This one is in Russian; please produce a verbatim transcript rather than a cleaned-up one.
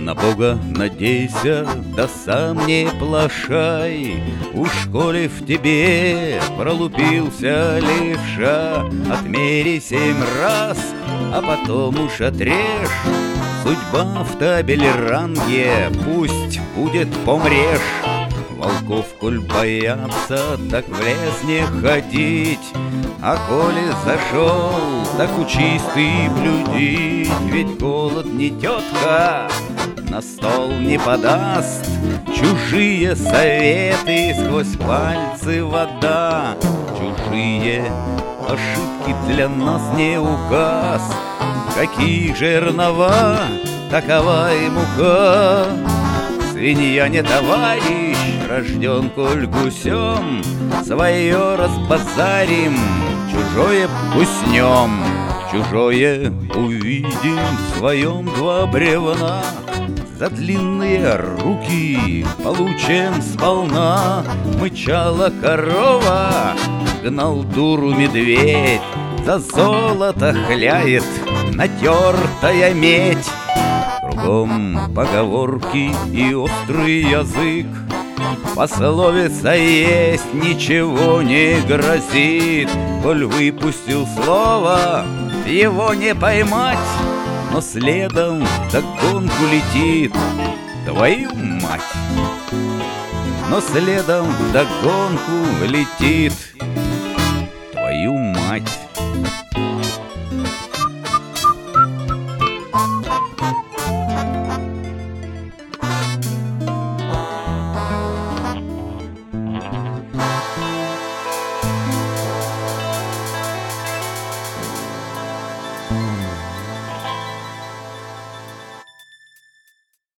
На Бога надейся, да сам не плашай. Уж коли в тебе пролупился левша, отмери семь раз, а потом уж отрежь. Судьба в табелеранге, пусть будет помрежь. Волков, коль боятся, так в лес не ходить. А коли зашел, так учись ты блюдить. Ведь голод не тетка, на стол не подаст. Чужие советы, сквозь пальцы вода. Чужие ошибки для нас не указ. Какие жернова, такова и мука. Свинья не товарищ, рожден коль гусем. Свое разбазарим, чужое уснем. Чужое увидим в своем два бревна. За длинные руки получим сполна. Мычала корова, гнал дуру медведь. За золото хляет натертая медь. Кругом поговорки и острый язык. Пословица есть, ничего не грозит. Коль выпустил слово, его не поймать. Но следом вдогонку летит твою мать. Но следом вдогонку летит твою мать. Thank you.